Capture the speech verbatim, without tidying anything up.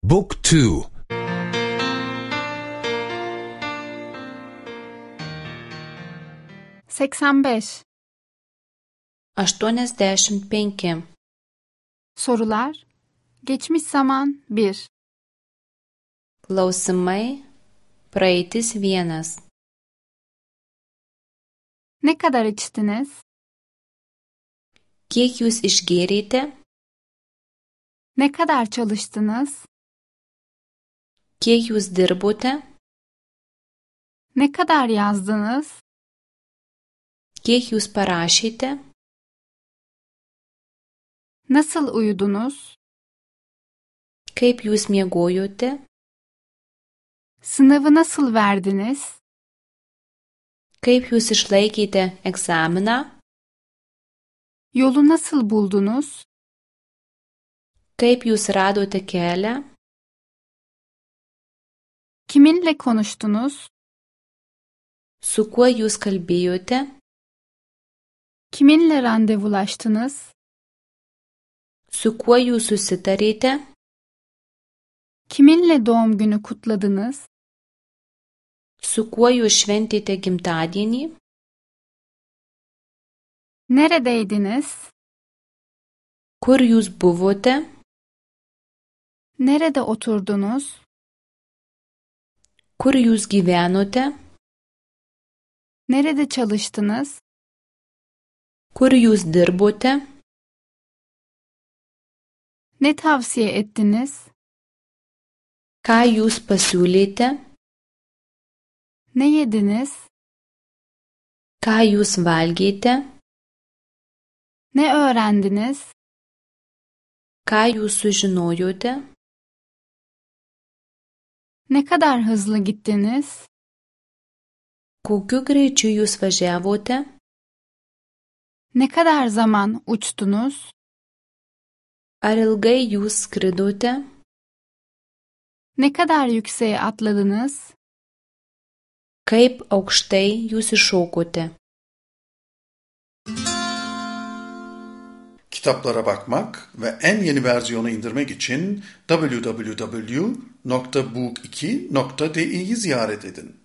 Book two. seksen beş. aštuoniasdešimt penki. Sorular. Geçmiş zaman bir. Klausimai. Praeitis vienas. Ne kadar içtiniz? Kiek jūs išgėrėte? Ne kadar çalıştınız? Kiek jūs dirbote? Ne kadar yazdınız? Kiek jūs parašėte? Nasıl uyudunuz? Kaip jūs miegojote? Sınavı nasıl verdiniz? Kaip jūs išlaikėte egzaminą? Yolu nasıl buldunuz? Kaip jūs radote kelią? Kiminle konuştunuz? Su kuo jūs kalbėjote? Kiminle randevulaştınız? Su kuo jūs susitarėte? Kiminle doğum günü kutladınız? Su kuo jūs šventėte gimtadienį? Neredeydiniz? Kur jūs buvote? Nerede oturdunuz? Kur jūs gyvenote? Nerede çalıştınız? Kur jūs dirbote? Ne tavsiye ettiniz? Ką jūs pasiūlėte? Ne yediniz? Ką jūs valgėte? Ne öğrendiniz? Ką jūs sužinojote? Ne kadar hızlı gittiniz? Kokiu greičiu jūs važiavote? Ne kadar zaman uçtunuz? Ar ilgai jūs skridote? Ne kadar yükseğe atladınız? Kaip aukštai jūs iššokote? Kitaplara bakmak ve en yeni versiyonu indirmek için double-u double-u double-u nokta book iki nokta di'yi ziyaret edin.